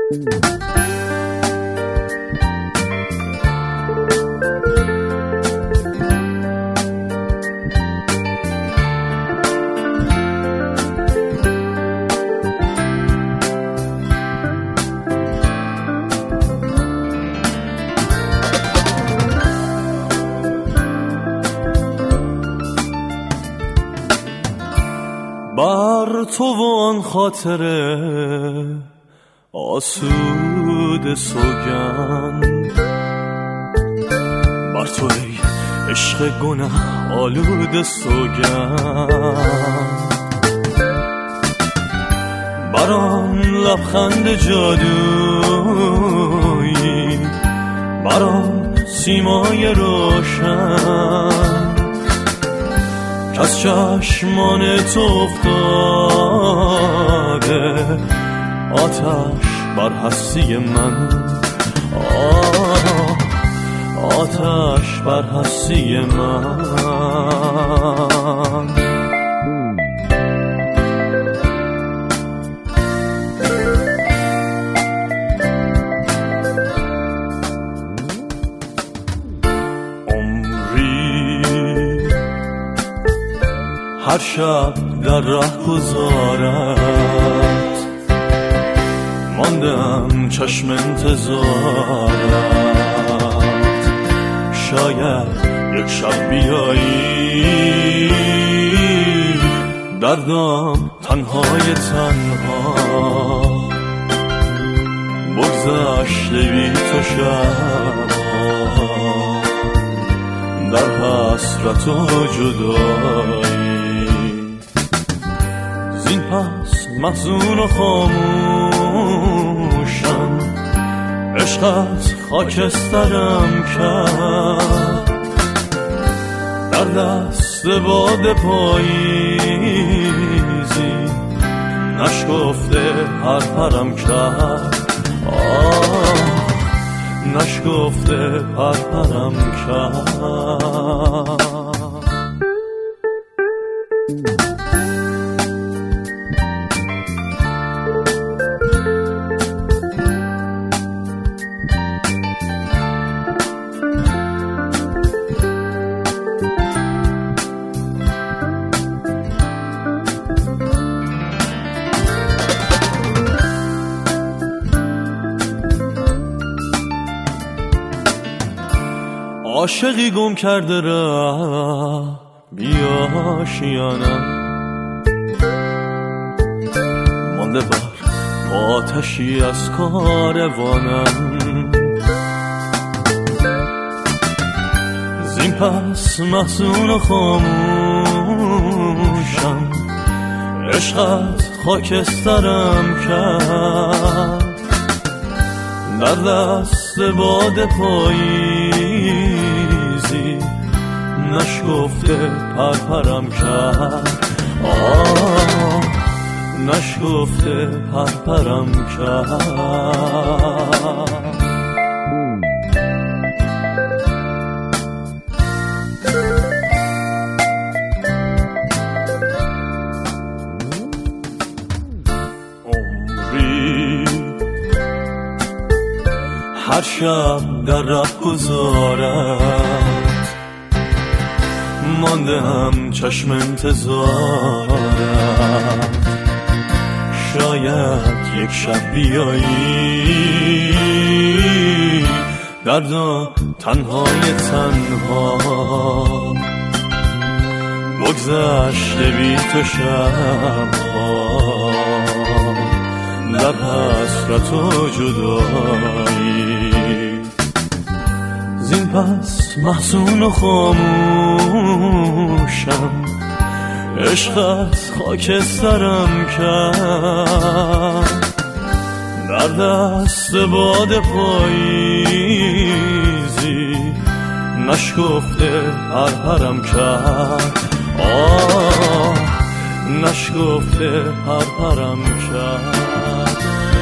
بر تو و آن خاطره آسوده سوگند، بر تو ای عشق گناه آلوده سوگند، بر آن لبخند جادویی، بر آن سیمای روشن از چشمان تو افتاده، آتش بر هستی من، آتش بر هستی من. هر شب در ره گذارت ماندم چشم انتظارت، شاید یک شب بیایی دردم تنهای تنها، بگذشته بی تو شبها در حسرت و جدایی، زین پس محزون و خاموشم، عشقت خاکسترم کرد، در دست باد پاییزی نشکفته پرپرم کرد، نشکفته پرپرم کرد. عاشقی گم کرده راه بیا آشیانم، مانده بر آتشی از کاروانم، زین پس محزون و خاموشم، عشقت خاکسترم کرد، در دست باد پاییزی نشکفته پرپرم کرد، نشکفته پرپرم کرد. هر شب در ره گذارت مانده هم چشم انتظارت، شاید یک شب بیایی دردا تنهای تنها، بگذشته بی تو شبها در حسرت و جدایی، زین پس محزون و خاموشم، عشقت خاکسترم کرد، در دست باد پاییزی نشکفته پرپرم کرد، نشکفته پرپرم کرد.